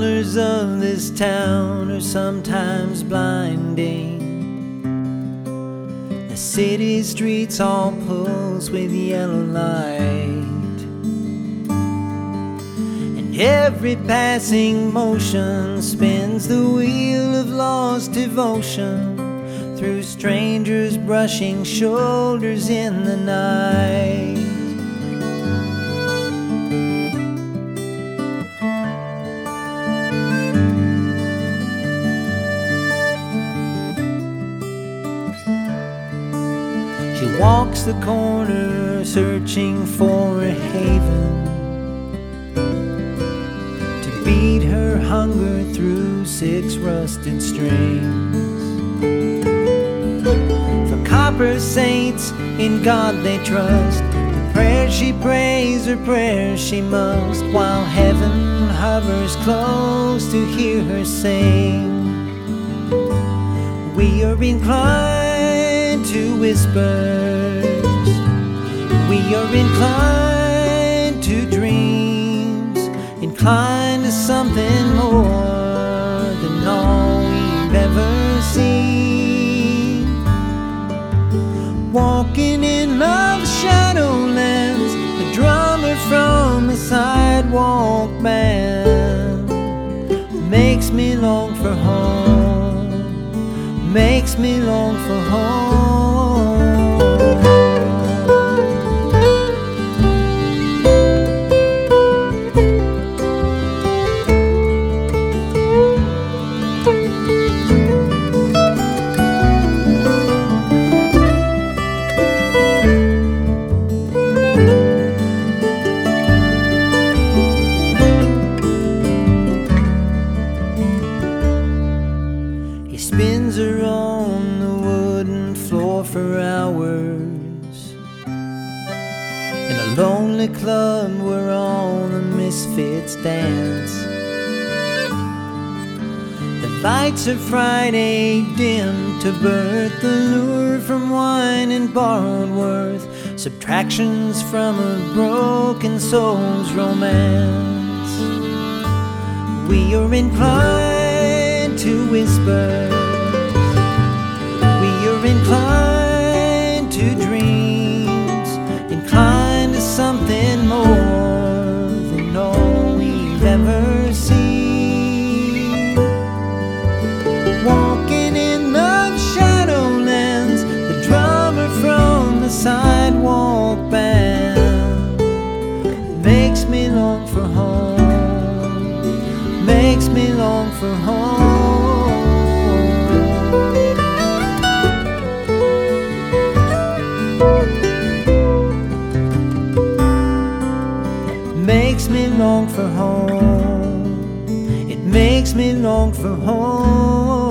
colors of this town are sometimes blinding. The city streets all pulse with yellow light, and every passing motion spins the wheel of lost devotion through strangers brushing shoulders in the night. She walks the corner searching for a haven to beat her hunger through 6 rusted strings. For copper saints, in God they trust. The prayers she prays are prayers she must, while heaven hovers close to hear her sing. We are inclined to whispers, we are inclined to dreams, inclined to something more than all we've ever seen. Walking in love's shadowlands, the drummer from a sidewalk band makes me long for home, makes me long for home. He spins her on the wooden floor for hours in a lonely club where all the misfits dance. The lights of Friday dim to birth the lure from wine and borrowed worth, subtractions from a broken soul's romance. We are inclined to whisper, we are inclined to dreams, inclined to something more than all we've ever seen. Walking in love's shadowlands, the drummer from the sidewalk band makes me long for home, makes me long for home. Makes me long for home, it makes me long for home.